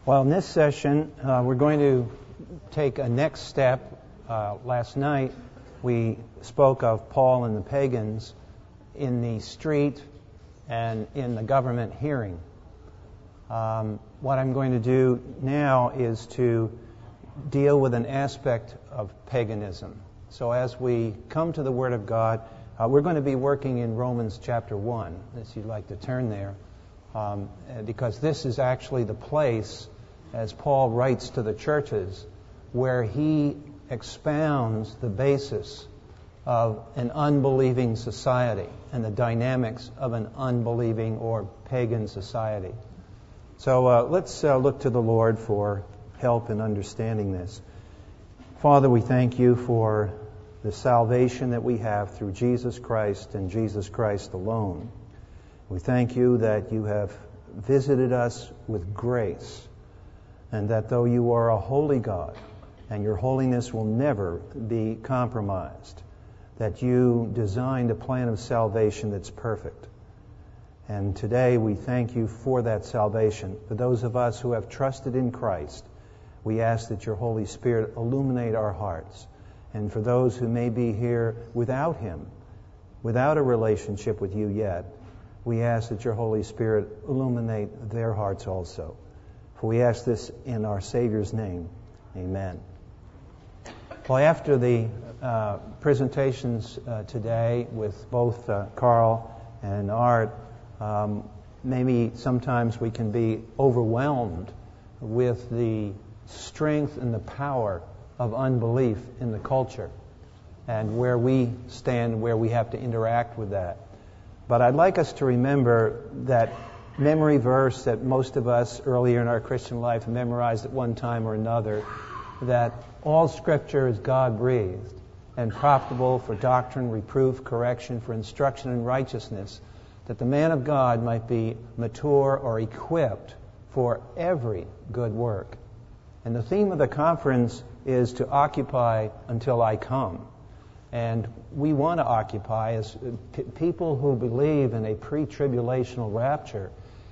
Well, in this session, we're going to take a next step. Last night, we spoke of Paul and the pagans in the street and in the government hearing. What I'm going to do now is to deal with an aspect of paganism. So as we come to the Word of God, we're going to be working in Romans chapter 1, if you'd like to turn there, because this is actually the place, as Paul writes to the churches, where he expounds the basis of an unbelieving society and the dynamics of an unbelieving or pagan society. So let's look to the Lord for help in understanding this. Father, we thank you for the salvation that we have through Jesus Christ and Jesus Christ alone. We thank you that you have visited us with grace, and that though you are a holy God, and your holiness will never be compromised, that you designed a plan of salvation that's perfect. And today we thank you for that salvation. For those of us who have trusted in Christ, we ask that your Holy Spirit illuminate our hearts. And for those who may be here without him, without a relationship with you yet, we ask that your Holy Spirit illuminate their hearts also. For we ask this in our Savior's name. Amen. Well, after the presentations today with both Carl and Art, maybe sometimes we can be overwhelmed with the strength and the power of unbelief in the culture and where we stand, where we have to interact with that. But I'd like us to remember that memory verse that most of us earlier in our Christian life memorized at one time or another, that all Scripture is God-breathed and profitable for doctrine, reproof, correction, for instruction in righteousness, that the man of God might be mature or equipped for every good work. And the theme of the conference is to occupy until I come. And we want to occupy as people who believe in a pre-tribulational rapture.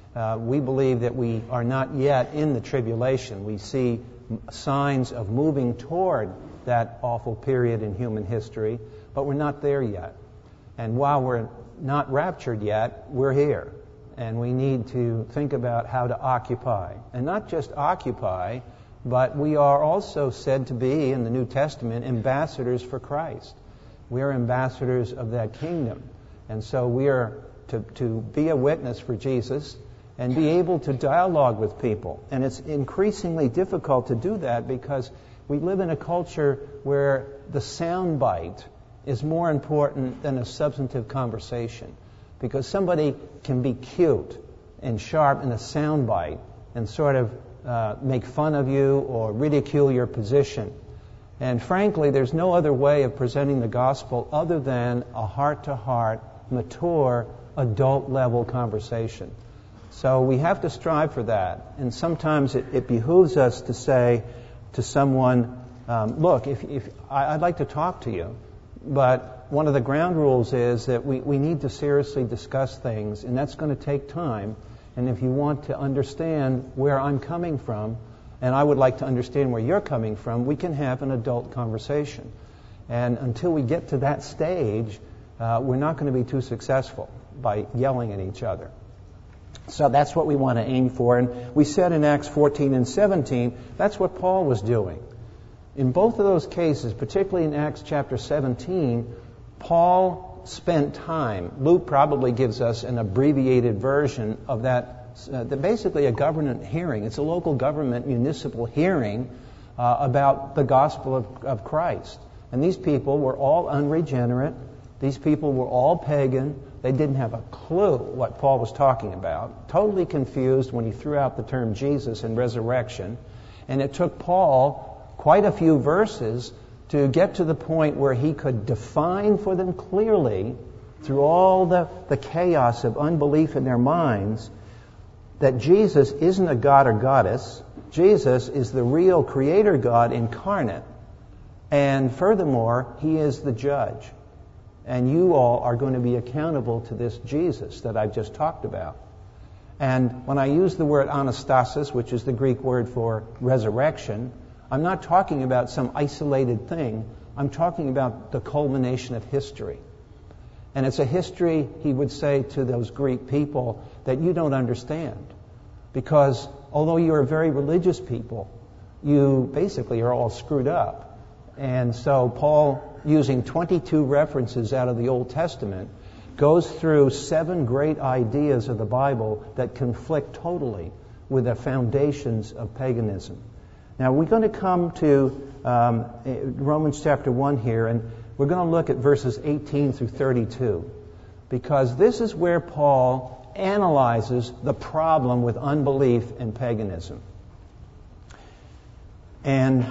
We believe that we are not yet in the tribulation. We see signs of moving toward that awful period in human history, but we're not there yet. And while we're not raptured yet, we're here. And we need to think about how to occupy. And not just occupy, but we are also said to be, in the New Testament, ambassadors for Christ. We are ambassadors of that kingdom. And so we are to be a witness for Jesus and be able to dialogue with people. And it's increasingly difficult to do that because we live in a culture where the soundbite is more important than a substantive conversation. Because somebody can be cute and sharp in a soundbite and sort of make fun of you or ridicule your position. And frankly, there's no other way of presenting the gospel other than a heart-to-heart, mature, adult-level conversation. So we have to strive for that. And sometimes it behooves us to say to someone, look, if I'd like to talk to you, but one of the ground rules is that we need to seriously discuss things, and that's going to take time. And if you want to understand where I'm coming from, and I would like to understand where you're coming from, we can have an adult conversation. And until we get to that stage, we're not going to be too successful by yelling at each other. So that's what we want to aim for. And we said in Acts 14 and 17, that's what Paul was doing. In both of those cases, particularly in Acts chapter 17, Paul spent time. Luke probably gives us an abbreviated version of that, basically a government hearing. It's a local government municipal hearing about the gospel of Christ. And these people were all unregenerate. These people were all pagan. They didn't have a clue what Paul was talking about. Totally confused when he threw out the term Jesus and resurrection. And it took Paul quite a few verses to get to the point where he could define for them clearly, through all the chaos of unbelief in their minds, that Jesus isn't a god or goddess. Jesus is the real creator God incarnate. And furthermore, he is the judge. And you all are going to be accountable to this Jesus that I've just talked about. And when I use the word anastasis, which is the Greek word for resurrection, I'm not talking about some isolated thing. I'm talking about the culmination of history. And it's a history, he would say to those Greek people, that you don't understand. Because although you're a very religious people, you basically are all screwed up. And so Paul, using 22 references out of the Old Testament, goes through 7 great ideas of the Bible that conflict totally with the foundations of paganism. Now, we're going to come to Romans chapter 1 here, and we're going to look at verses 18 through 32, because this is where Paul analyzes the problem with unbelief and paganism. And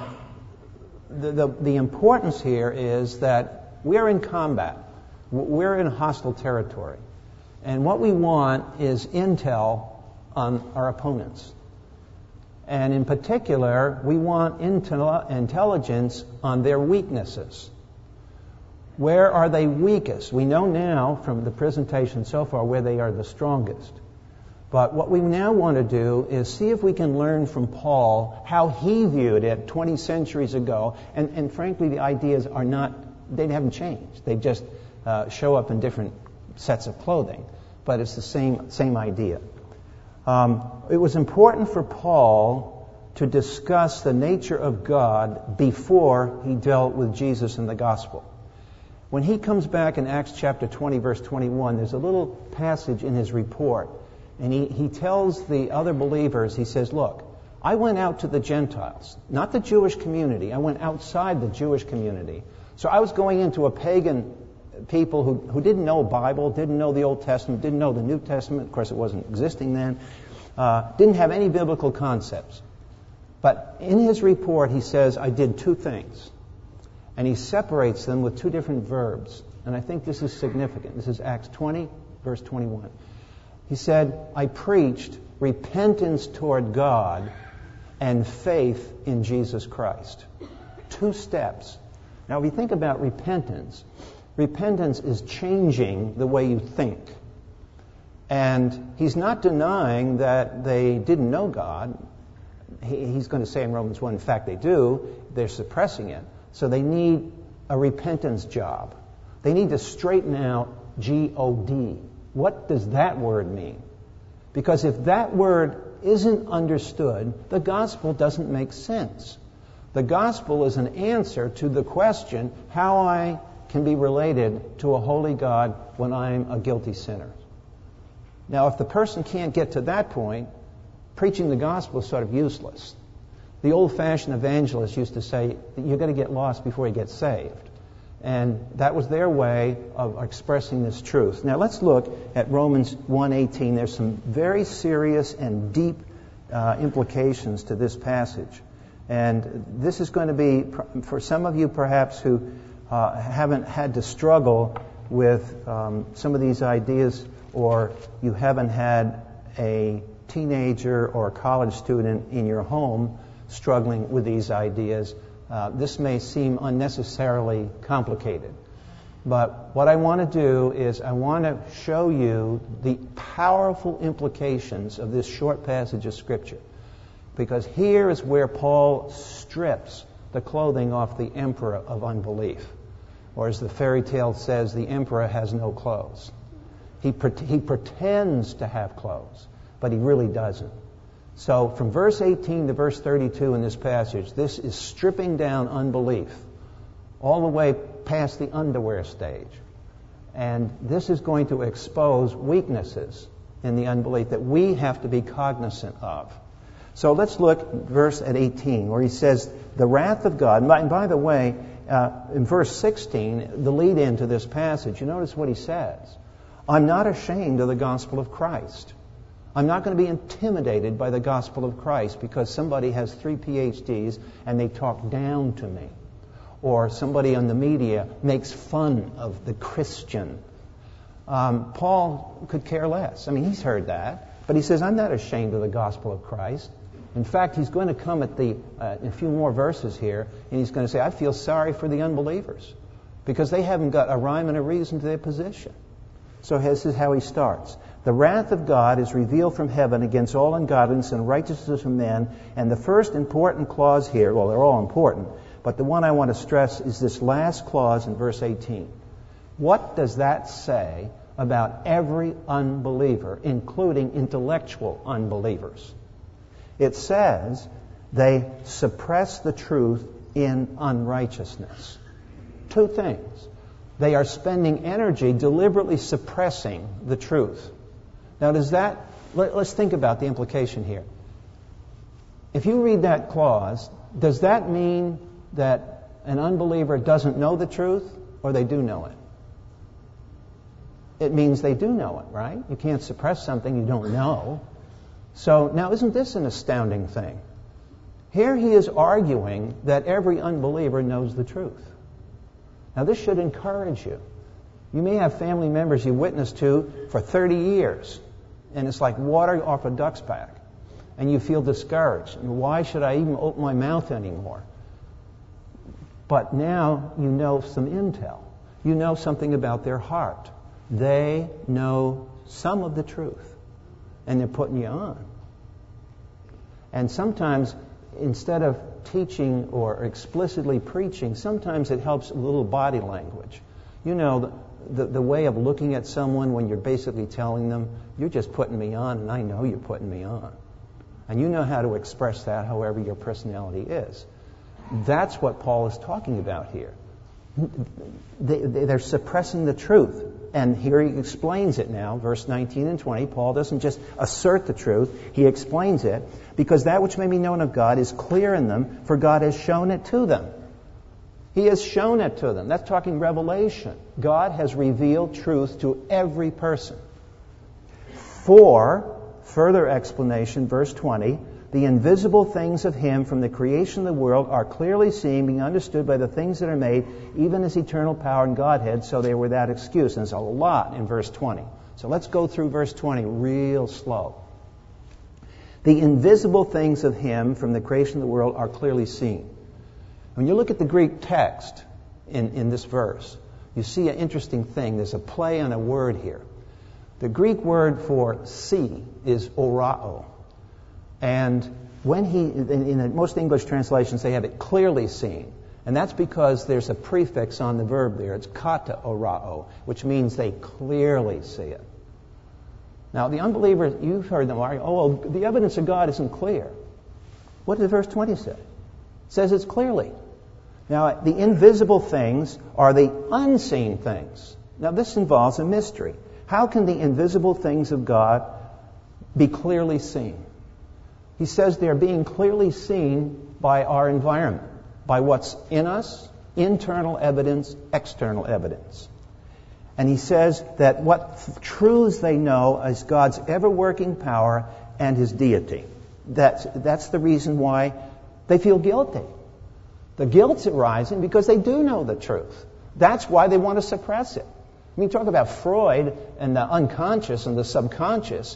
the importance here is that we're in combat. We're in hostile territory. And what we want is intel on our opponents. And in particular, we want intelligence on their weaknesses. Where are they weakest? We know now from the presentation so far where they are the strongest. But what we now want to do is see if we can learn from Paul how he viewed it 20 centuries ago. And frankly, the ideas are not, they haven't changed. They just show up in different sets of clothing. But it's the same idea. It was important for Paul to discuss the nature of God before he dealt with Jesus in the gospel. When he comes back in Acts chapter 20, verse 21, there's a little passage in his report. And he tells the other believers, he says, look, I went out to the Gentiles, not the Jewish community. I went outside the Jewish community. So I was going into a pagan people who didn't know Bible, didn't know the Old Testament, didn't know the New Testament. Of course, it wasn't existing then. Didn't have any biblical concepts. But in his report, he says, I did 2 things. And he separates them with 2 different verbs. And I think this is significant. This is Acts 20, verse 21. He said, I preached repentance toward God and faith in Jesus Christ. 2 steps. Now, if you think about repentance, repentance is changing the way you think. And he's not denying that they didn't know God. He's going to say in Romans 1, in fact, they do. They're suppressing it. So they need a repentance job. They need to straighten out G-O-D. What does that word mean? Because if that word isn't understood, the gospel doesn't make sense. The gospel is an answer to the question how I can be related to a holy God when I'm a guilty sinner. Now, if the person can't get to that point, preaching the gospel is sort of useless. The old-fashioned evangelists used to say that you've got to get lost before you get saved. And that was their way of expressing this truth. Now let's look at Romans 1:18. There's some very serious and deep implications to this passage. And this is going to be, for some of you perhaps who haven't had to struggle with some of these ideas, or you haven't had a teenager or a college student in your home struggling with these ideas, this may seem unnecessarily complicated. But what I want to do is I want to show you the powerful implications of this short passage of Scripture. Because here is where Paul strips the clothing off the emperor of unbelief. Or as the fairy tale says, the emperor has no clothes. He pretends to have clothes, but he really doesn't. So from verse 18 to verse 32 in this passage, this is stripping down unbelief all the way past the underwear stage. And this is going to expose weaknesses in the unbelief that we have to be cognizant of. So let's look at verse at 18 where he says, the wrath of God. And by the way, in verse 16, the lead in to this passage, you notice what he says. I'm not ashamed of the gospel of Christ. I'm not going to be intimidated by the gospel of Christ because somebody has 3 PhDs and they talk down to me. Or somebody on the media makes fun of the Christian. Paul could care less. I mean, he's heard that. But he says, I'm not ashamed of the gospel of Christ. In fact, he's going to come at a few more verses here, and he's going to say, I feel sorry for the unbelievers because they haven't got a rhyme and a reason to their position. So this is how he starts. The wrath of God is revealed from heaven against all ungodliness and unrighteousness of men. And the first important clause here, well, they're all important, but the one I want to stress is this last clause in verse 18. What does that say about every unbeliever, including intellectual unbelievers? It says they suppress the truth in unrighteousness. Two things. They are spending energy deliberately suppressing the truth. Now, let's think about the implication here. If you read that clause, does that mean that an unbeliever doesn't know the truth, or they do know it? It means they do know it, right? You can't suppress something you don't know. So now, isn't this an astounding thing? Here he is arguing that every unbeliever knows the truth. Now, this should encourage you. You may have family members you witnessed to for 30 years, and it's like water off a duck's back, and you feel discouraged. And why should I even open my mouth anymore? But now you know some intel. You know something about their heart. They know some of the truth, and they're putting you on. And sometimes, instead of teaching or explicitly preaching, sometimes it helps a little body language. You know, the way of looking at someone when you're basically telling them, you're just putting me on, and I know you're putting me on. And you know how to express that however your personality is. That's what Paul is talking about here. They're suppressing the truth. And here he explains it now, verse 19 and 20. Paul doesn't just assert the truth, he explains it. Because that which may be known of God is clear in them, for God has shown it to them. He has shown it to them. That's talking revelation. God has revealed truth to every person. For, further explanation, verse 20, the invisible things of Him from the creation of the world are clearly seen, being understood by the things that are made, even His eternal power and Godhead, so they were without excuse. And there's a lot in verse 20. So let's go through verse 20 real slow. The invisible things of Him from the creation of the world are clearly seen. When you look at the Greek text in this verse, you see an interesting thing. There's a play on a word here. The Greek word for see is orao. And when in most English translations, they have it clearly seen. And that's because there's a prefix on the verb there. It's kata orao, which means they clearly see it. Now, the unbeliever, you've heard them argue, oh, well, the evidence of God isn't clear. What does verse 20 say? It says it's clearly. Now, the invisible things are the unseen things. Now, this involves a mystery. How can the invisible things of God be clearly seen? He says they're being clearly seen by our environment, by what's in us, internal evidence, external evidence. And he says that what truths they know is God's ever-working power and His deity. That's the reason why they feel guilty. The guilt's arising because they do know the truth. That's why they want to suppress it. I mean, talk about Freud and the unconscious and the subconscious.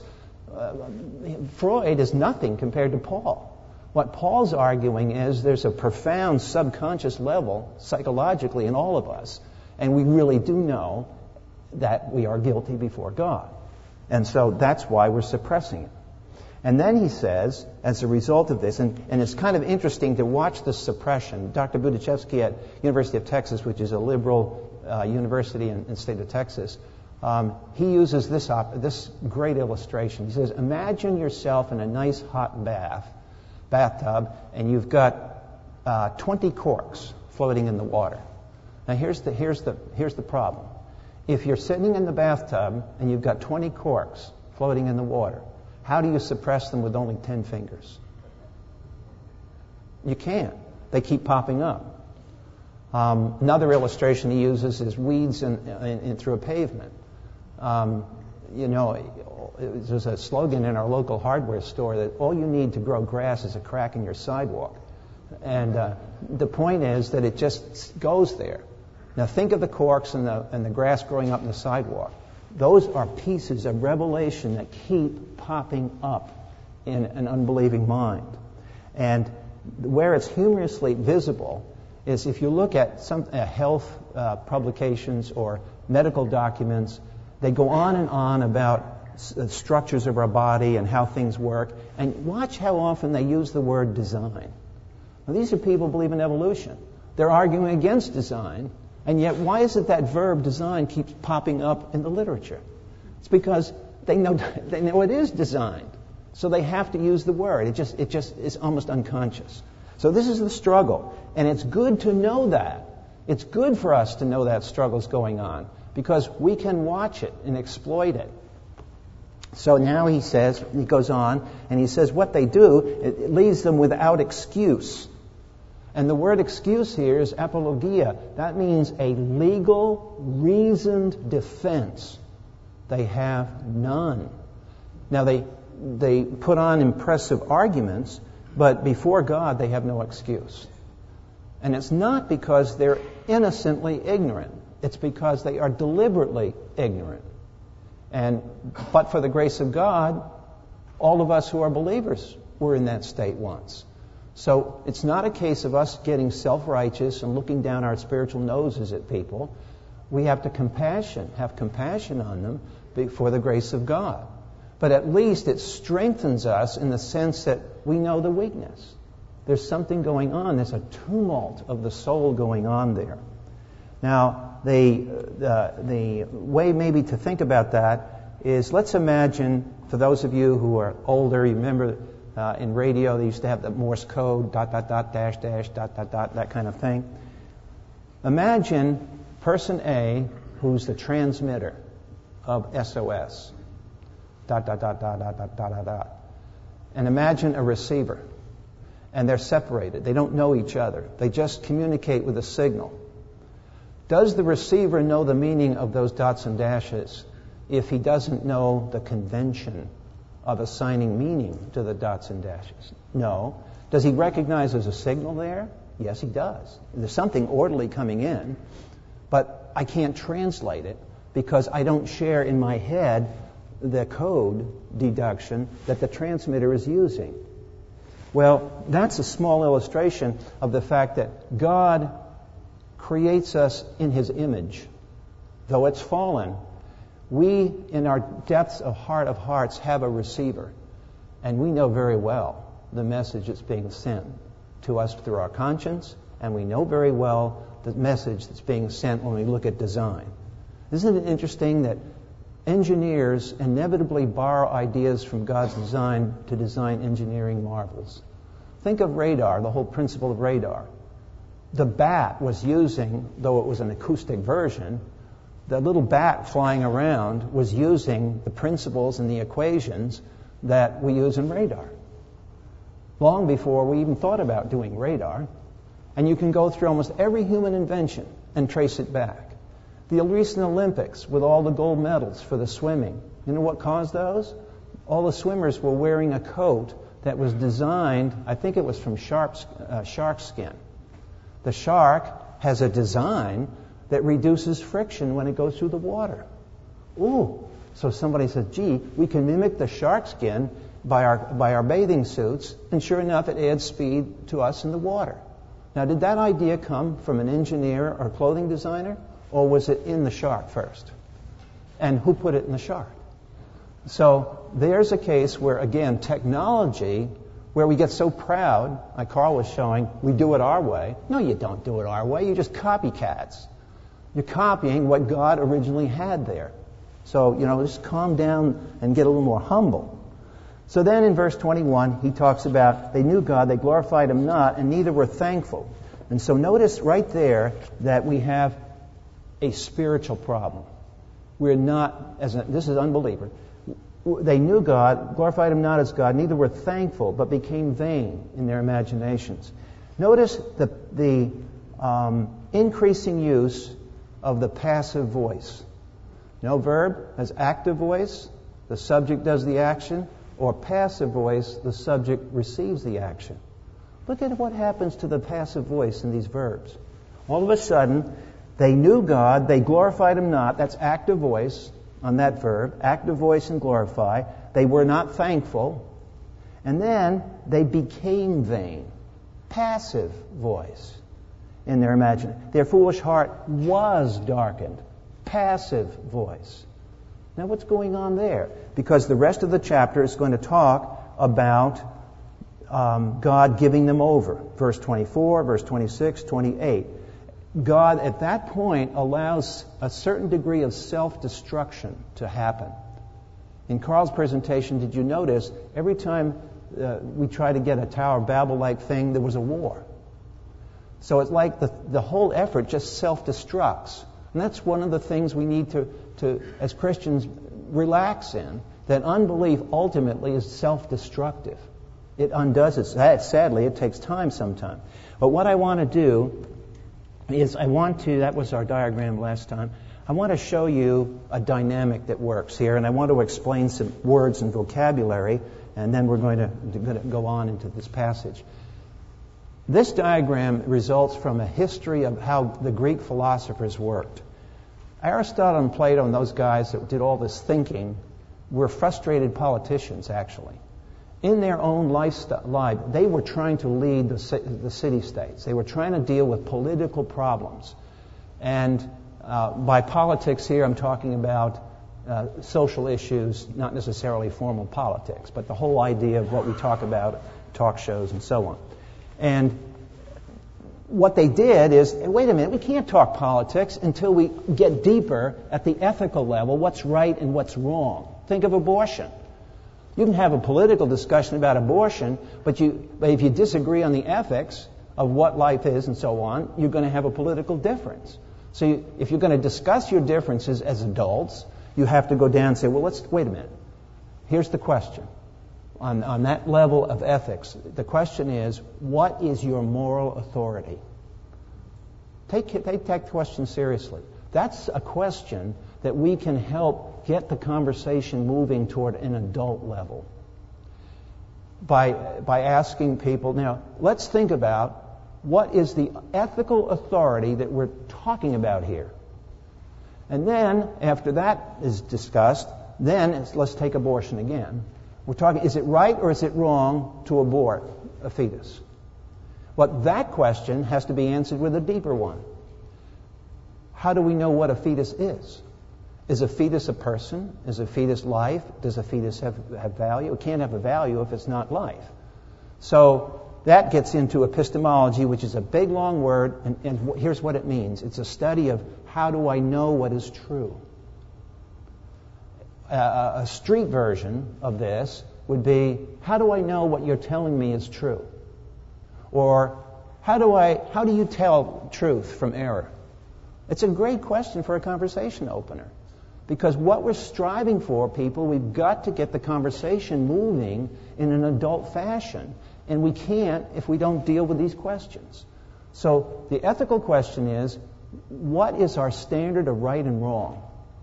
Freud is nothing compared to Paul. What Paul's arguing is there's a profound subconscious level psychologically in all of us, and we really do know that we are guilty before God. And so that's why we're suppressing it. And then he says, as a result of this, and it's kind of interesting to watch this suppression. Dr. Budichevsky at University of Texas, which is a liberal university in the state of Texas, he uses this great illustration. He says, imagine yourself in a nice hot bathtub, and you've got 20 corks floating in the water. Now here's the problem. If you're sitting in the bathtub and you've got 20 corks floating in the water, how do you suppress them with only 10 fingers? You can't. They keep popping up. Another illustration he uses is weeds through a pavement. There's a slogan in our local hardware store that all you need to grow grass is a crack in your sidewalk. And the point is that it just goes there. Now think of the corks and the grass growing up in the sidewalk. Those are pieces of revelation that keep popping up in an unbelieving mind. And where it's humorously visible is if you look at some health publications or medical documents, they go on and on about structures of our body and how things work. And watch how often they use the word design. Now, these are people who believe in evolution. They're arguing against design, and yet why is it that verb design keeps popping up in the literature? It's because they know it is designed, so they have to use the word. It just is almost unconscious. So this is the struggle, and it's good to know that. It's good for us to know that struggle's going on, because we can watch it and exploit it. So now he goes on, and he says what they do, it leaves them without excuse. And the word excuse here is apologia. That means a legal, reasoned defense. They have none. Now they put on impressive arguments, but before God they have no excuse. And it's not because they're innocently ignorant. It's because they are deliberately ignorant. But for the grace of God, all of us who are believers were in that state once. So it's not a case of us getting self-righteous and looking down our spiritual noses at people. We have to have compassion on them for the grace of God. But at least it strengthens us in the sense that we know the weakness. There's something going on. There's a tumult of the soul going on there. Now, the way maybe to think about that is, let's imagine, for those of you who are older, you remember in radio they used to have the Morse code, ... dash, that kind of thing. Imagine person A, who's the transmitter of SOS, ... And imagine a receiver. And they're separated. They don't know each other. They just communicate with a signal. Does the receiver know the meaning of those dots and dashes if he doesn't know the convention of assigning meaning to the dots and dashes? No. Does he recognize there's a signal there? Yes, he does. There's something orderly coming in, but I can't translate it because I don't share in my head the code deduction that the transmitter is using. Well, that's a small illustration of the fact that God creates us in His image. Though it's fallen, we, in our depths of hearts, have a receiver. And we know very well the message that's being sent to us through our conscience, and we know very well the message that's being sent when we look at design. Isn't it interesting that engineers inevitably borrow ideas from God's design to design engineering marvels? Think of radar, the whole principle of radar. The bat was using, though it was an acoustic version, the little bat flying around was using the principles and the equations that we use in radar. Long before we even thought about doing radar. And you can go through almost every human invention and trace it back. The recent Olympics with all the gold medals for the swimming. You know what caused those? All the swimmers were wearing a coat that was designed, I think it was from shark skin. The shark has a design that reduces friction when it goes through the water. Ooh, so somebody said, gee, we can mimic the shark skin by our bathing suits, and sure enough, it adds speed to us in the water. Now, did that idea come from an engineer or clothing designer, or was it in the shark first? And who put it in the shark? So there's a case where, again, technology, where we get so proud, like Carl was showing, we do it our way. No, you don't do it our way. You're just copycats. You're copying what God originally had there. So, just calm down and get a little more humble. So then in verse 21, he talks about they knew God, they glorified Him not, and neither were thankful. And so notice right there that we have a spiritual problem. We're not, this is unbeliever. They knew God, glorified Him not as God, neither were thankful, but became vain in their imaginations. Notice the increasing use of the passive voice. No verb has active voice, the subject does the action, or passive voice, the subject receives the action. Look at what happens to the passive voice in these verbs. All of a sudden, they knew God, they glorified Him not, that's active voice on that verb, active voice and glorify. They were not thankful. And then they became vain, passive voice in their imagination. Their foolish heart was darkened, passive voice. Now, what's going on there? Because the rest of the chapter is going to talk about God giving them over. Verse 24, verse 26, 28. God, at that point, allows a certain degree of self-destruction to happen. In Carl's presentation, did you notice, every time we try to get a Tower of Babel-like thing, there was a war. So it's like the whole effort just self-destructs. And that's one of the things we need to, as Christians, relax in, that unbelief ultimately is self-destructive. It undoes it. Sadly, it takes time sometimes. But what I want to do is that was our diagram last time, I want to show you a dynamic that works here, and I want to explain some words and vocabulary, and then we're going to go on into this passage. This diagram results from a history of how the Greek philosophers worked. Aristotle and Plato and those guys that did all this thinking were frustrated politicians, actually. In their own life, they were trying to lead the city-states. They were trying to deal with political problems. And by politics here, I'm talking about social issues, not necessarily formal politics, but the whole idea of what we talk about, talk shows and so on. And what they did is, wait a minute, we can't talk politics until we get deeper at the ethical level, what's right and what's wrong. Think of abortion. You can have a political discussion about abortion, but if you disagree on the ethics of what life is and so on, you're going to have a political difference. So if you're going to discuss your differences as adults, you have to go down and say, well, wait a minute. Here's the question. On that level of ethics, the question is, what is your moral authority? Take that question seriously. That's a question that we can help get the conversation moving toward an adult level. By asking people, now, let's think about what is the ethical authority that we're talking about here. And then, after that is discussed, let's take abortion again. We're talking, is it right or is it wrong to abort a fetus? Well, that question has to be answered with a deeper one. How do we know what a fetus is? Is a fetus a person? Is a fetus life? Does a fetus have value? It can't have a value if it's not life. So that gets into epistemology, which is a big, long word, and here's what it means. It's a study of how do I know what is true. A street version of this would be, how do I know what you're telling me is true? Or how do you tell truth from error? It's a great question for a conversation opener. Because what we're striving for, people, we've got to get the conversation moving in an adult fashion. And we can't if we don't deal with these questions. So the ethical question is, what is our standard of right and wrong?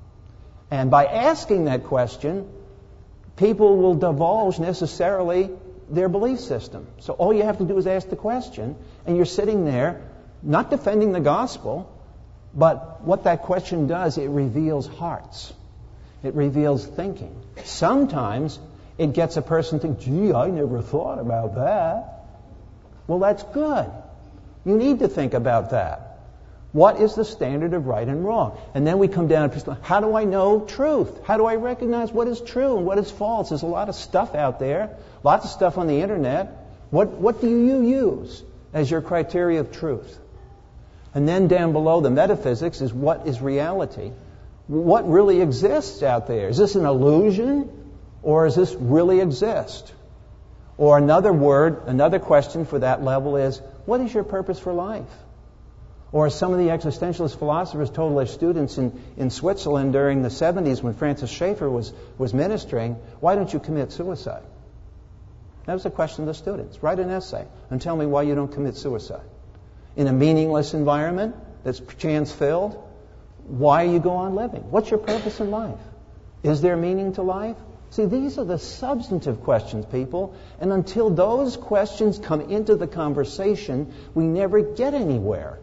And by asking that question, people will divulge necessarily their belief system. So all you have to do is ask the question, and you're sitting there, not defending the gospel, but what that question does, it reveals hearts. It reveals thinking. Sometimes it gets a person to think, gee, I never thought about that. Well, that's good. You need to think about that. What is the standard of right and wrong? And then we come down to, how do I know truth? How do I recognize what is true and what is false? There's a lot of stuff out there, lots of stuff on the internet. What do you use as your criteria of truth? And then down below, the metaphysics is what is reality? What really exists out there? Is this an illusion, or does this really exist? Or another question for that level is, what is your purpose for life? Or as some of the existentialist philosophers told their students in Switzerland during the 70s when Francis Schaeffer was ministering, why don't you commit suicide? That was the question of the students. Write an essay and tell me why you don't commit suicide. In a meaningless environment that's chance-filled, why you go on living? What's your purpose in life? Is there meaning to life? See, these are the substantive questions, people. And until those questions come into the conversation, we never get anywhere.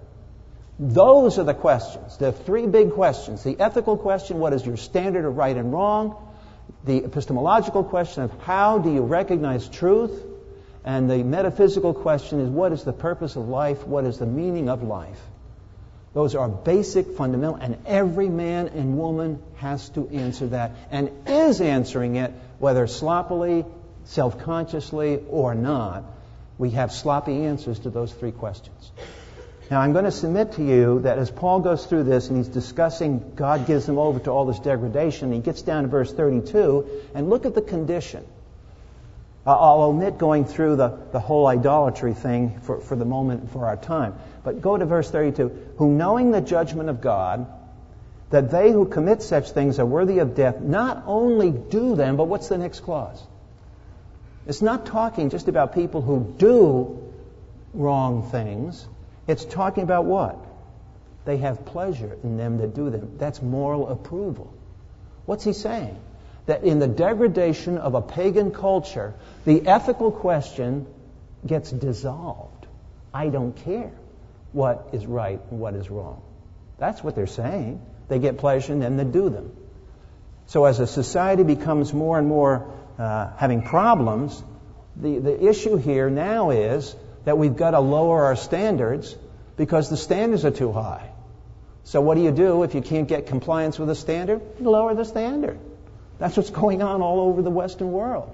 Those are the questions. There are three big questions. The ethical question, what is your standard of right and wrong? The epistemological question of how do you recognize truth? And the metaphysical question is, what is the purpose of life? What is the meaning of life? Those are basic, fundamental, and every man and woman has to answer that and is answering it, whether sloppily, self-consciously, or not. We have sloppy answers to those three questions. Now, I'm going to submit to you that as Paul goes through this and he's discussing God gives him over to all this degradation, he gets down to verse 32, and look at the condition. I'll omit going through the whole idolatry thing for the moment, for our time. But go to verse 32. Who knowing the judgment of God, that they who commit such things are worthy of death, not only do them, but what's the next clause? It's not talking just about people who do wrong things. It's talking about what? They have pleasure in them that do them. That's moral approval. What's he saying? That in the degradation of a pagan culture, the ethical question gets dissolved. I don't care what is right and what is wrong. That's what they're saying. They get pleasure in them that do them. So as a society becomes more and more having problems, the issue here now is that we've got to lower our standards because the standards are too high. So what do you do if you can't get compliance with a standard? You lower the standard. That's what's going on all over the Western world.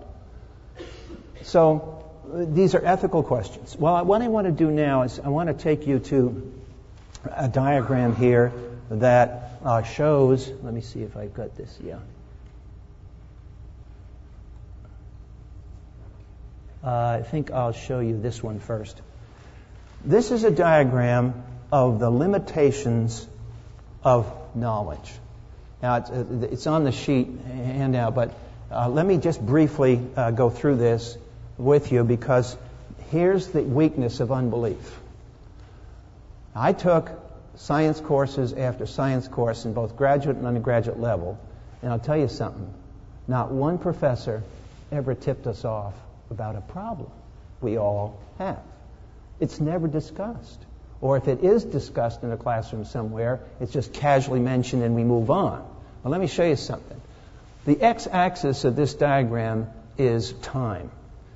So these are ethical questions. Well, what I want to do now is I want to take you to a diagram here that shows, let me see if I've got this, yeah. I think I'll show you this one first. This is a diagram of the limitations of knowledge. Now, it's on the sheet handout, but let me just briefly go through this with you because here's the weakness of unbelief. I took science courses after science course in both graduate and undergraduate level, and I'll tell you something. Not one professor ever tipped us off about a problem we all have. It's never discussed. Or if it is discussed in a classroom somewhere, it's just casually mentioned and we move on. Well, let me show you something. The x-axis of this diagram is time.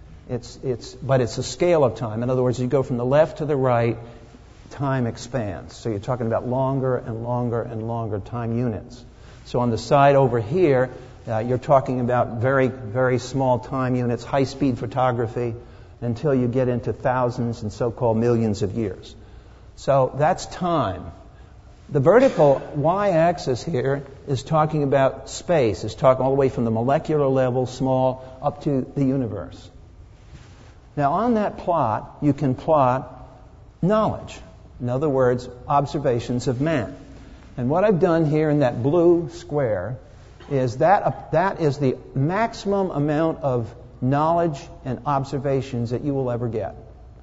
But it's a scale of time. In other words, you go from the left to the right, time expands. So you're talking about longer and longer and longer time units. So on the side over here, you're talking about very, very small time units, high-speed photography, until you get into thousands and so-called millions of years. So that's time. The vertical y-axis here is talking about space. It's talking all the way from the molecular level, small, up to the universe. Now, on that plot, you can plot knowledge. In other words, observations of man. And what I've done here in that blue square is that is the maximum amount of knowledge and observations that you will ever get.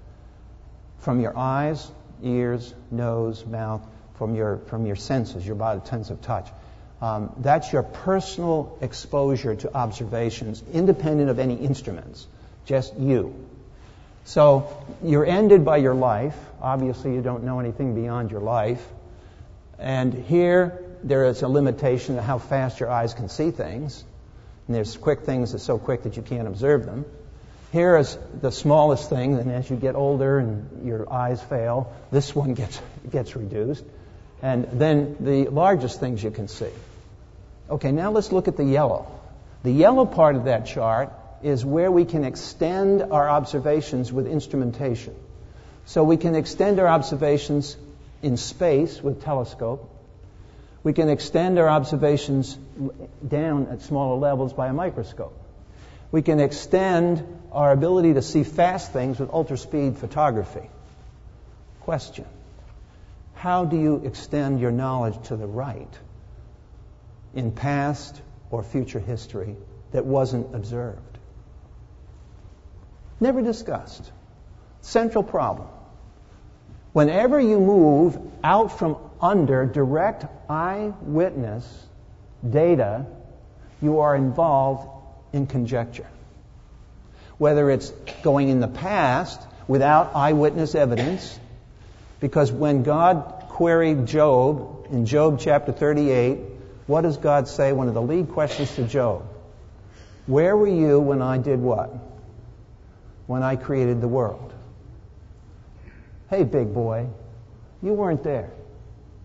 From your eyes, ears, nose, mouth, from your senses, your body, sense of touch. That's your personal exposure to observations, independent of any instruments, just you. So you're ended by your life. Obviously, you don't know anything beyond your life. And here, there is a limitation to how fast your eyes can see things. And there's quick things that are so quick that you can't observe them. Here is the smallest thing, and as you get older and your eyes fail, this one gets reduced. And then the largest things you can see. Okay, now let's look at the yellow. The yellow part of that chart is where we can extend our observations with instrumentation. So we can extend our observations in space with telescope. We can extend our observations down at smaller levels by a microscope. We can extend our ability to see fast things with ultra-speed photography. Question: how do you extend your knowledge to the right in past or future history that wasn't observed? Never discussed. Central problem. Whenever you move out from under direct eyewitness data, you are involved in conjecture. Whether it's going in the past without eyewitness evidence, because when God queried Job in Job chapter 38, what does God say? One of the lead questions to Job. Where were you when I did what? When I created the world. Hey, big boy, you weren't there.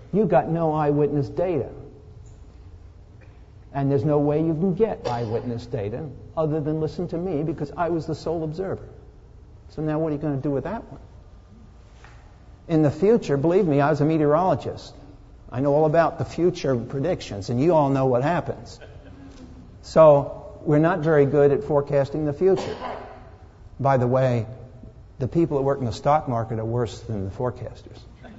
You got no eyewitness data. And there's no way you can get eyewitness data other than listen to me, because I was the sole observer. So now what are you going to do with that one? In the future, believe me, I was a meteorologist. I know all about the future predictions, and you all know what happens. So we're not very good at forecasting the future. By the way, the people that work in the stock market are worse than the forecasters.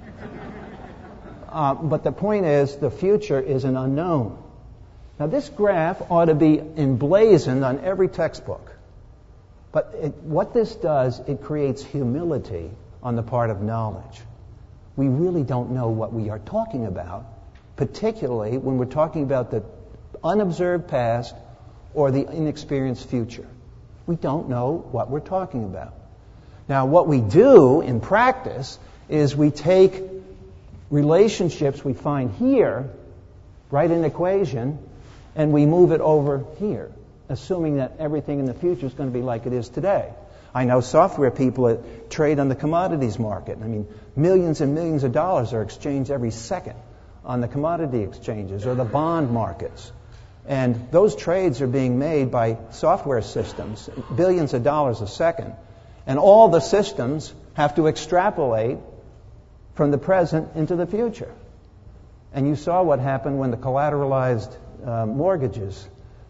But the point is, the future is an unknown. Now, this graph ought to be emblazoned on every textbook. But what this does, it creates humility on the part of knowledge. We really don't know what we are talking about, particularly when we're talking about the unobserved past or the inexperienced future. We don't know what we're talking about. Now, what we do in practice is we take relationships we find here, write an equation, and we move it over here, assuming that everything in the future is going to be like it is today. I know software people that trade on the commodities market. I mean, millions and millions of dollars are exchanged every second on the commodity exchanges or the bond markets. And those trades are being made by software systems, billions of dollars a second. And all the systems have to extrapolate from the present into the future. And you saw what happened when the collateralized mortgages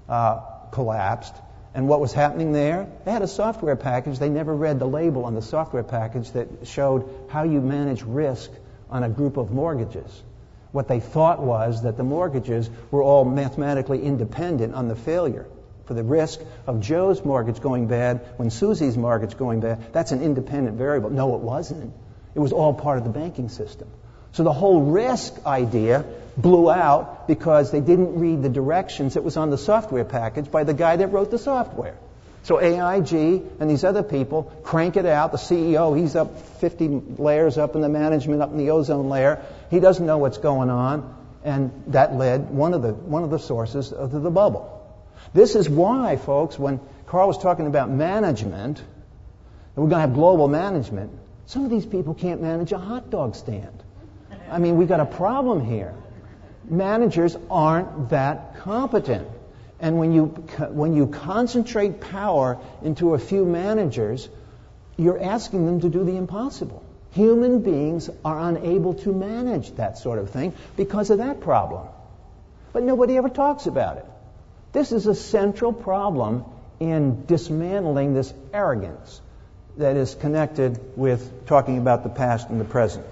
collapsed. And what was happening there? They had a software package. They never read the label on the software package that showed how you manage risk on a group of mortgages. What they thought was that the mortgages were all mathematically independent on the failure. For the risk of Joe's mortgage going bad when Susie's mortgage going bad, that's an independent variable. No, it wasn't. It was all part of the banking system. So the whole risk idea blew out because they didn't read the directions that was on the software package by the guy that wrote the software. So AIG and these other people crank it out. The CEO, he's up 50 layers up in the management, up in the ozone layer. He doesn't know what's going on, and that led one of the sources of the bubble. This is why, folks, when Carl was talking about management, and we're going to have global management, some of these people can't manage a hot dog stand. I mean, we've got a problem here. Managers aren't that competent. And when you concentrate power into a few managers, you're asking them to do the impossible. Human beings are unable to manage that sort of thing because of that problem. But nobody ever talks about it. This is a central problem in dismantling this arrogance that is connected with talking about the past and the present.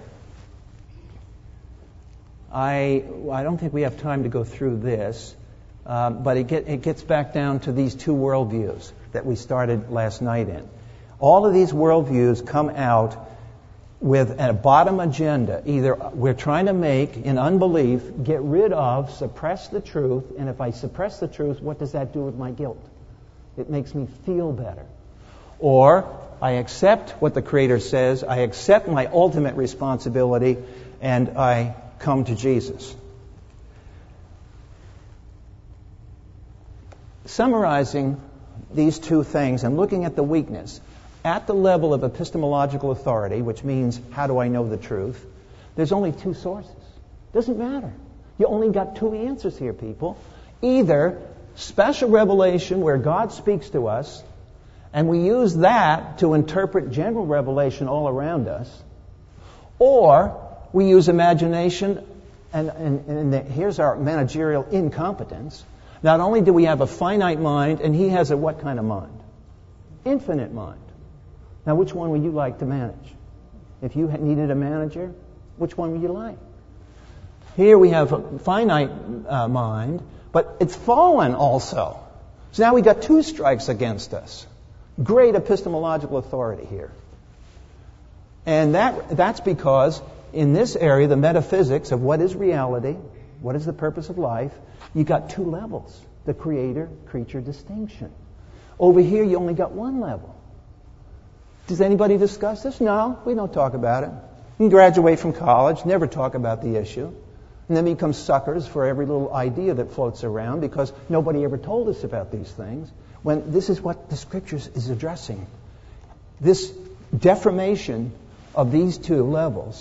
I don't think we have time to go through this, but it gets back down to these two worldviews that we started last night in. All of these worldviews come out with a bottom agenda. Either we're trying to make, in unbelief, get rid of, suppress the truth, and if I suppress the truth, what does that do with my guilt? It makes me feel better. Or I accept what the Creator says, I accept my ultimate responsibility, and I come to Jesus. Summarizing these two things and looking at the weakness, at the level of epistemological authority, which means how do I know the truth, there's only two sources. Doesn't matter. You only got two answers here, people. Either special revelation where God speaks to us, and we use that to interpret general revelation all around us, or we use imagination, and here's our managerial incompetence. Not only do we have a finite mind, and he has a what kind of mind? Infinite mind. Now, which one would you like to manage? If you needed a manager, which one would you like? Here we have a finite mind, but it's fallen also. So now we got two strikes against us. Great epistemological authority here. And that's because in this area, the metaphysics of what is reality, what is the purpose of life, you got two levels, the creator-creature distinction. Over here, you only got one level. Does anybody discuss this? No, we don't talk about it. You can graduate from college, never talk about the issue, and then become suckers for every little idea that floats around because nobody ever told us about these things, when this is what the Scriptures is addressing. This deformation of these two levels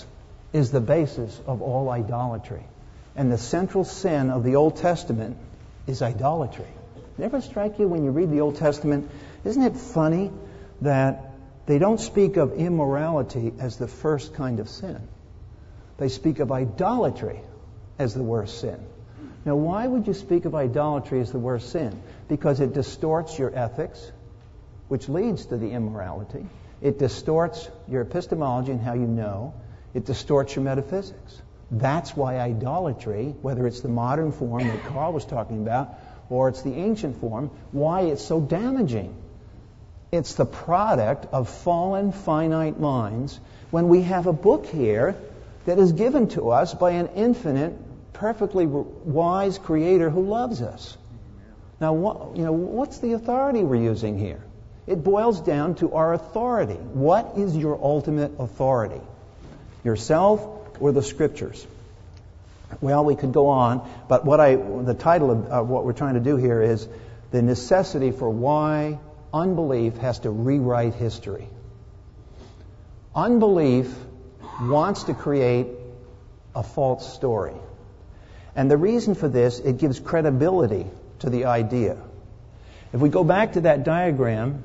is the basis of all idolatry. And the central sin of the Old Testament is idolatry. Never strike you when you read the Old Testament? Isn't it funny that they don't speak of immorality as the first kind of sin? They speak of idolatry as the worst sin. Now, why would you speak of idolatry as the worst sin? Because it distorts your ethics, which leads to the immorality. It distorts your epistemology and how you know. It distorts your metaphysics. That's why idolatry, whether it's the modern form that Carl was talking about, or it's the ancient form, why it's so damaging. It's the product of fallen, finite minds when we have a book here that is given to us by an infinite, perfectly wise creator who loves us. Now, what's the authority we're using here? It boils down to our authority. What is your ultimate authority? Yourself or the Scriptures? Well, we could go on, but the title of what we're trying to do here is the necessity for why unbelief has to rewrite history. Unbelief wants to create a false story. And the reason for this, it gives credibility to the idea. If we go back to that diagram,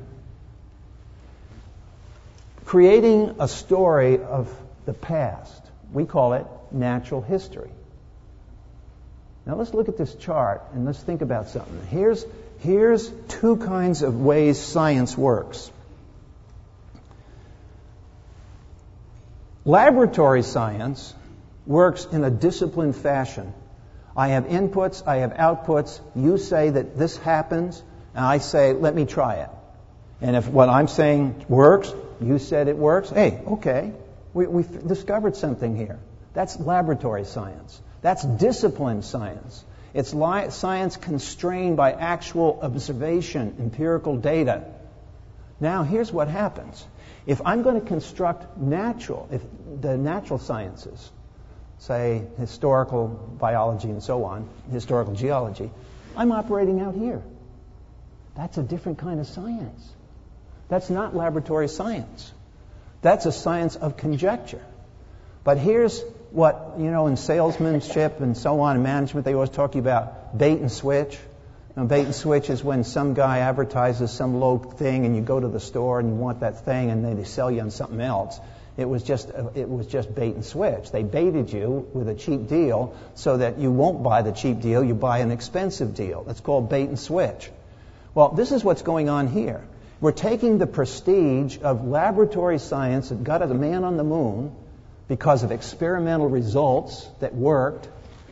creating a story of the past, we call it natural history. Now let's look at this chart and let's think about something. Here's two kinds of ways science works. Laboratory science works in a disciplined fashion. I have inputs, I have outputs. You say that this happens, and I say, let me try it. And if what I'm saying works, you said it works, hey, okay, we've discovered something here. That's laboratory science. That's disciplined science. It's science constrained by actual observation, empirical data. Now, here's what happens. If I'm going to construct the natural sciences, say historical biology and so on, historical geology, I'm operating out here. That's a different kind of science. That's not laboratory science. That's a science of conjecture. But here's what, in salesmanship and so on, in management, they always talk about bait and switch. Bait and switch is when some guy advertises some low thing and you go to the store and you want that thing and then they sell you on something else. It was just bait and switch. They baited you with a cheap deal so that you won't buy the cheap deal, you buy an expensive deal. That's called bait and switch. Well, this is what's going on here. We're taking the prestige of laboratory science that got a man on the moon because of experimental results that worked,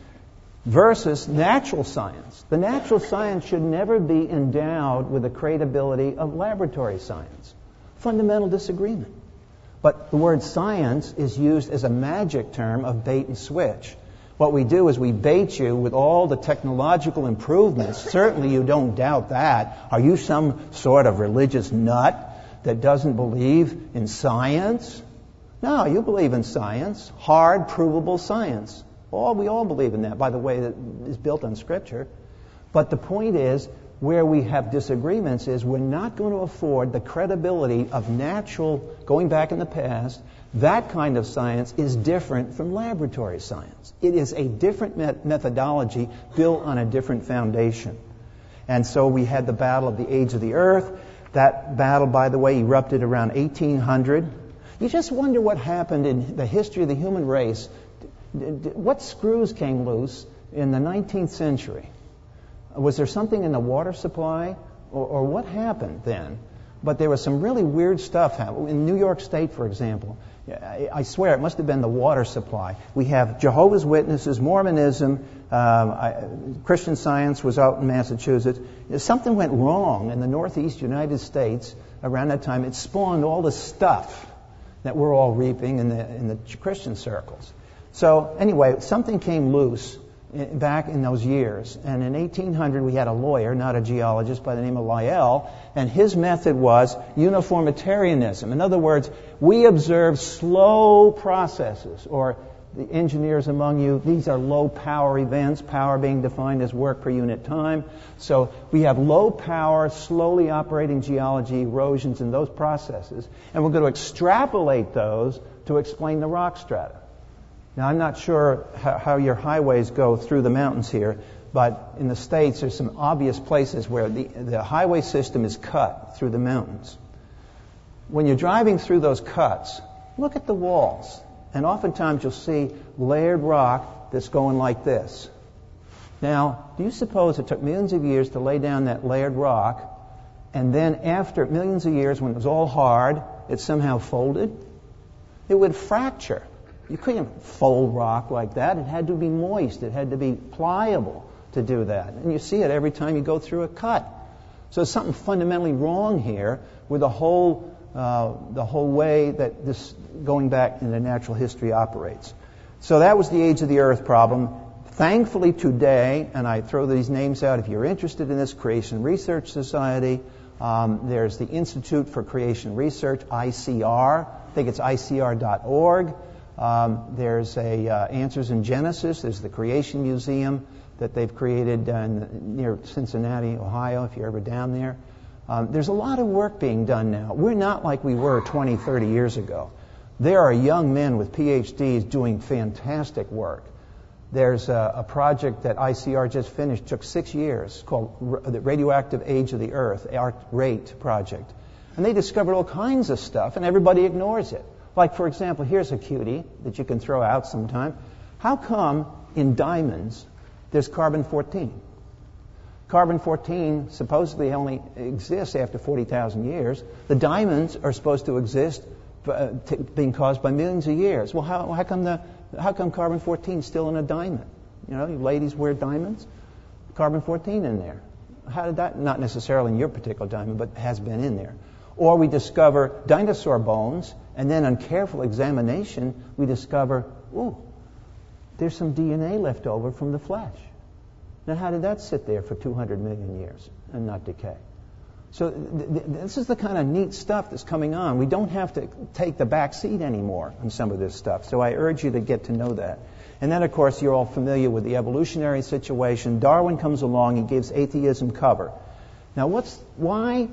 versus natural science. The natural science should never be endowed with the credibility of laboratory science. Fundamental disagreement. But the word science is used as a magic term of bait and switch. What we do is we bait you with all the technological improvements. Certainly you don't doubt that. Are you some sort of religious nut that doesn't believe in science? No, you believe in science, hard, provable science. We all believe in that, by the way, that is built on Scripture. But the point is, where we have disagreements is we're not going to afford the credibility of natural, going back in the past. That kind of science is different from laboratory science. It is a different methodology built on a different foundation. And so we had the battle of the age of the earth. That battle, by the way, erupted around 1800. You just wonder what happened in the history of the human race. What screws came loose in the 19th century? Was there something in the water supply? Or what happened then? But there was some really weird stuff happening. In New York State, for example, I swear it must have been the water supply. We have Jehovah's Witnesses, Mormonism, Christian Science was out in Massachusetts. Something went wrong in the Northeast United States around that time. It spawned all the stuff that we're all reaping in the Christian circles. So anyway, something came loose back in those years. And in 1800, we had a lawyer, not a geologist, by the name of Lyell, and his method was uniformitarianism. In other words, we observe slow processes, or the engineers among you, these are low-power events, power being defined as work per unit time. So we have low-power, slowly operating geology, erosions, and those processes, and we're going to extrapolate those to explain the rock strata. Now, I'm not sure how your highways go through the mountains here, but in the States, there's some obvious places where the highway system is cut through the mountains. When you're driving through those cuts, look at the walls. And oftentimes you'll see layered rock that's going like this. Now, do you suppose it took millions of years to lay down that layered rock, and then after millions of years, when it was all hard, it somehow folded? It would fracture. You couldn't fold rock like that. It had to be moist. It had to be pliable to do that. And you see it every time you go through a cut. So there's something fundamentally wrong here with the whole way that this going back into natural history operates. So that was the age of the earth problem. Thankfully today, and I throw these names out if you're interested in this, Creation Research Society, there's the Institute for Creation Research, ICR. I think it's ICR.org. There's Answers in Genesis. There's the Creation Museum that they've created near Cincinnati, Ohio, if you're ever down there. There's a lot of work being done now. We're not like we were 20, 30 years ago. There are young men with PhDs doing fantastic work. There's a project that ICR just finished, took 6 years, called the Radioactive Age of the Earth, ART-RATE project. And they discovered all kinds of stuff, and everybody ignores it. Like, for example, here's a cutie that you can throw out sometime. How come in diamonds there's carbon-14? Carbon-14 supposedly only exists after 40,000 years. The diamonds are supposed to exist being caused by millions of years. Well, how come carbon-14 is still in a diamond? You know, you ladies wear diamonds. Carbon-14 in there. How did that, not necessarily in your particular diamond, but has been in there. Or we discover dinosaur bones, and then on careful examination, we discover, ooh, there's some DNA left over from the flesh. Now, how did that sit there for 200 million years and not decay? So this is the kind of neat stuff that's coming on. We don't have to take the back seat anymore on some of this stuff. So I urge you to get to know that. And then, of course, you're all familiar with the evolutionary situation. Darwin comes along. He gives atheism cover. Now, why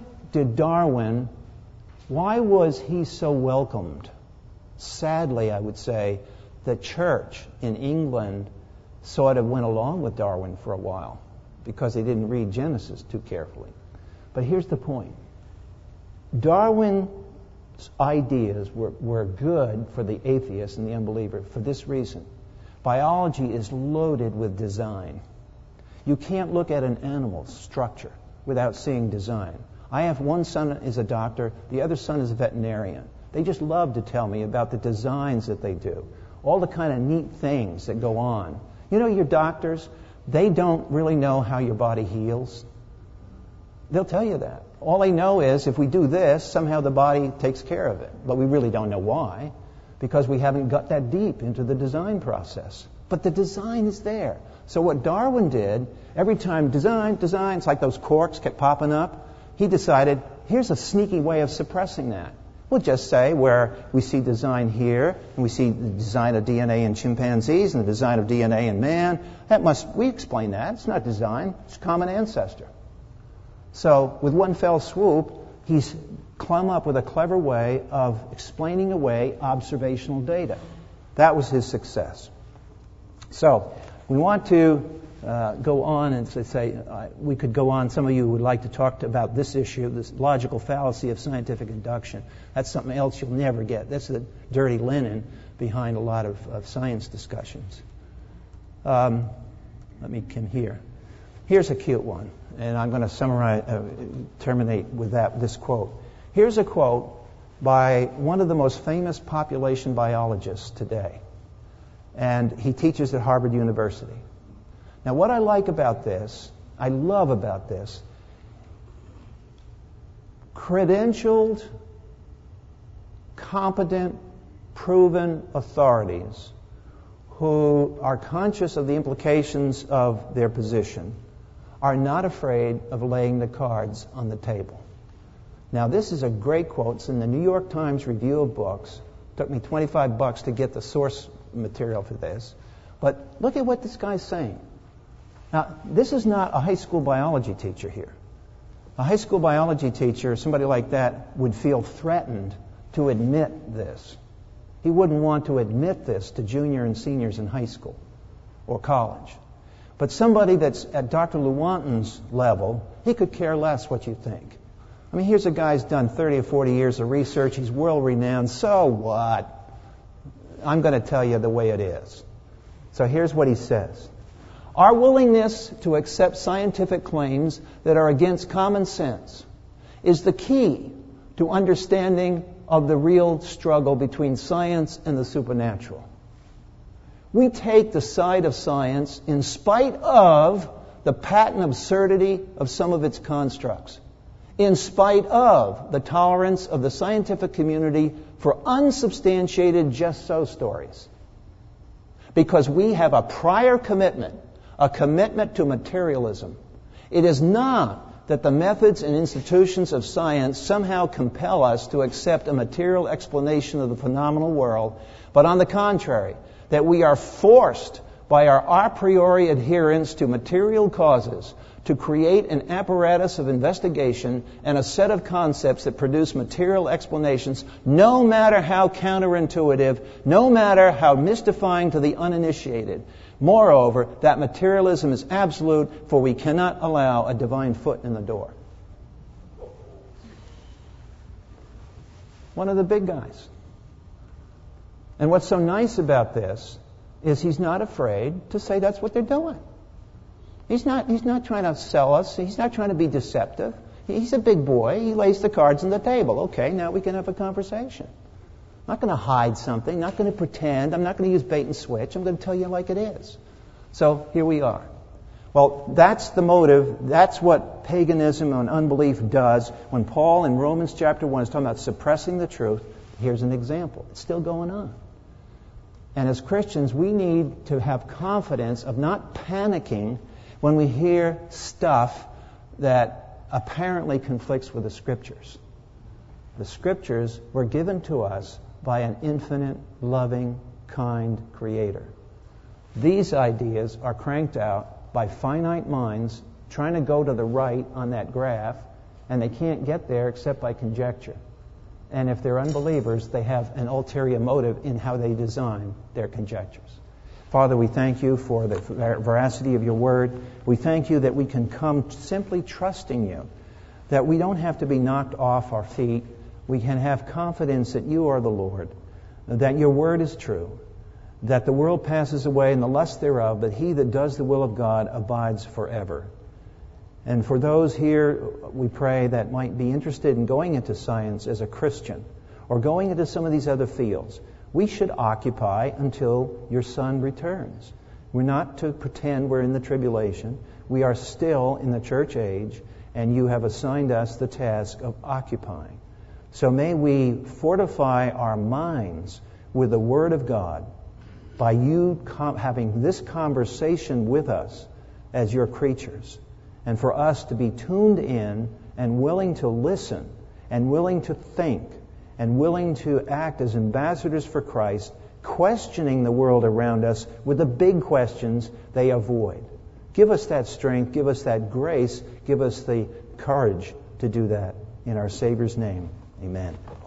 was he so welcomed? Sadly, I would say, the church in England sort of went along with Darwin for a while because they didn't read Genesis too carefully. But here's the point. Darwin's ideas were good for the atheist and the unbeliever for this reason. Biology is loaded with design. You can't look at an animal's structure without seeing design. I have one son is a doctor, the other son is a veterinarian. They just love to tell me about the designs that they do, all the kind of neat things that go on. You know, your doctors, they don't really know how your body heals. They'll tell you that. All they know is if we do this, somehow the body takes care of it. But we really don't know why, because we haven't got that deep into the design process. But the design is there. So what Darwin did, every time design, it's like those corks kept popping up, he decided, here's a sneaky way of suppressing that. We'll just say where we see design here, and we see the design of DNA in chimpanzees and the design of DNA in man. We explain that. It's not design. It's a common ancestor. So with one fell swoop, he's come up with a clever way of explaining away observational data. That was his success. So we want to go on and say we could go on. Some of you would like to talk about this issue, this logical fallacy of scientific induction. That's something else you'll never get. That's the dirty linen behind a lot of science discussions. Let me come here. Here's a cute one, and I'm going to terminate with this quote. Here's a quote by one of the most famous population biologists today, and he teaches at Harvard University. Now, what I love about this, credentialed, competent, proven authorities who are conscious of the implications of their position are not afraid of laying the cards on the table. Now, this is a great quote. It's in the New York Times Review of Books. It took me $25 to get the source material for this. But look at what this guy's saying. Now, this is not a high school biology teacher here. A high school biology teacher, somebody like that, would feel threatened to admit this. He wouldn't want to admit this to junior and seniors in high school or college. But somebody that's at Dr. Lewontin's level, he could care less what you think. I mean, here's a guy who's done 30 or 40 years of research. He's world-renowned. So what? I'm going to tell you the way it is. So here's what he says. Our willingness to accept scientific claims that are against common sense is the key to understanding of the real struggle between science and the supernatural. We take the side of science in spite of the patent absurdity of some of its constructs, in spite of the tolerance of the scientific community for unsubstantiated just-so stories. Because we have a prior commitment, a commitment to materialism. It is not that the methods and institutions of science somehow compel us to accept a material explanation of the phenomenal world, but on the contrary, that we are forced by our a priori adherence to material causes to create an apparatus of investigation and a set of concepts that produce material explanations, no matter how counterintuitive, no matter how mystifying to the uninitiated. Moreover, that materialism is absolute, for we cannot allow a divine foot in the door. One of the big guys. And what's so nice about this is he's not afraid to say that's what they're doing. He's not trying to sell us. He's not trying to be deceptive. He's a big boy. He lays the cards on the table. Okay, now we can have a conversation. I'm not going to hide something. I'm not going to pretend. I'm not going to use bait and switch. I'm going to tell you like it is. So here we are. Well, that's the motive. That's what paganism and unbelief does. When Paul in Romans chapter 1 is talking about suppressing the truth, here's an example. It's still going on. And as Christians, we need to have confidence of not panicking when we hear stuff that apparently conflicts with the Scriptures. The Scriptures were given to us by an infinite, loving, kind Creator. These ideas are cranked out by finite minds trying to go to the right on that graph, and they can't get there except by conjecture. And if they're unbelievers, they have an ulterior motive in how they design their conjectures. Father, we thank you for the veracity of your word. We thank you that we can come simply trusting you, that we don't have to be knocked off our feet. We can have confidence that you are the Lord, that your word is true, that the world passes away and the lust thereof, but he that does the will of God abides forever. And for those here, we pray, that might be interested in going into science as a Christian or going into some of these other fields, we should occupy until your Son returns. We're not to pretend we're in the tribulation. We are still in the church age, and you have assigned us the task of occupying. So may we fortify our minds with the Word of God by you having this conversation with us as your creatures, and for us to be tuned in and willing to listen and willing to think and willing to act as ambassadors for Christ, questioning the world around us with the big questions they avoid. Give us that strength, give us that grace, give us the courage to do that. In our Savior's name, amen.